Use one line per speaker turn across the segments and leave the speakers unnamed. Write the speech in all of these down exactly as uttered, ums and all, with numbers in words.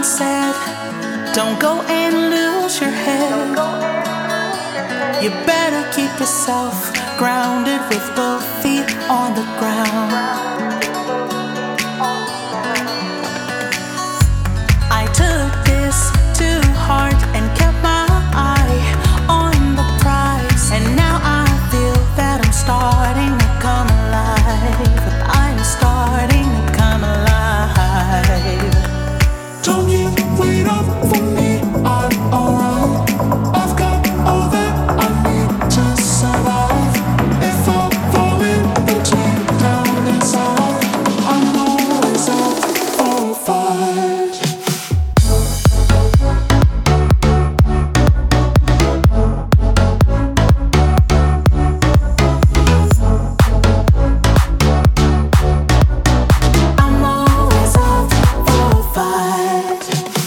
said, don't go and lose your head. You better keep yourself grounded with both feet on the ground. I took this to heart and kept my eye on the prize, and now I feel that I'm starting to come alive. I'm starting to come alive.
Don't you wait up for me, I'm alright. I've got all that I need to survive. If I'm falling between down inside, I'm always up for a fight.
I'm always up for a fight.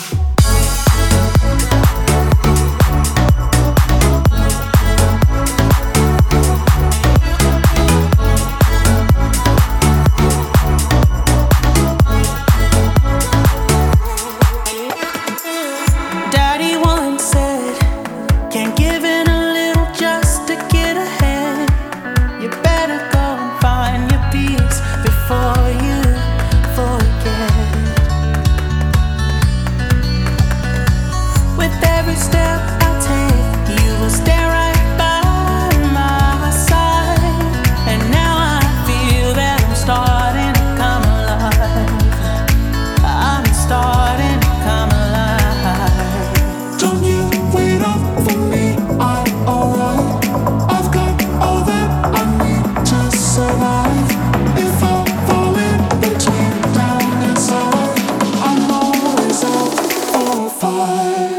Daddy once said, can't give in a little just to get ahead. You better go and find your peace before you forget. With every step I take, you will stay right by my side. And now I feel that I'm starting to come alive. I'm starting to come alive.
Don't you wait up for me, I'm alright. I've got all that I need to survive. If I'm falling between down inside, I'm always up for a fight.